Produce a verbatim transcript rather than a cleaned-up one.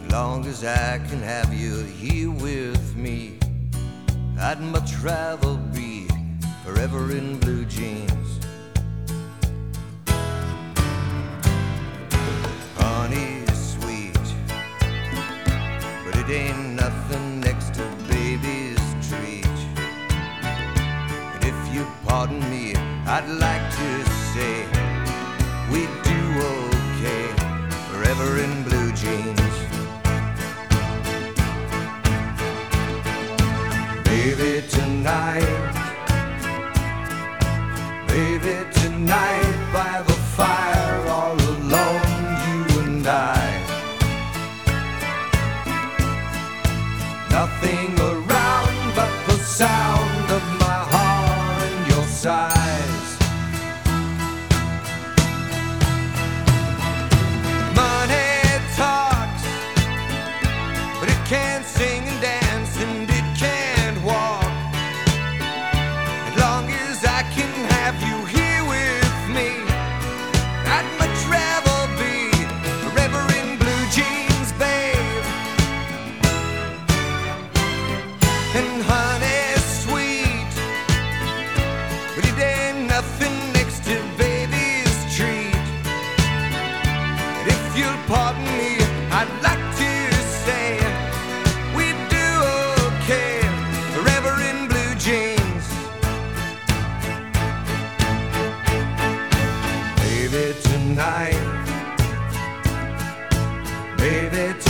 long as I can have you here with me, I'd much rather be forever in blue jeans. Honey's sweet, but it ain't nothing next to baby's treat. And if you pardon me, I'd like to say we do okay forever in blue jeans. Baby, tonight, baby, tonight, by the fire, all alone, you and I. Nothing around but the sound of my heart and your sighs. Money talks, but it can't sing and dance, and it can't walk. As long as I can have you here with me, I'd much rather be forever in blue jeans, babe. And honey's sweet, but it ain't nothing next to baby's treat. And if you'll pardon me, I'd like to say we do okay forever in blue jeans. Baby, tonight, baby, tonight.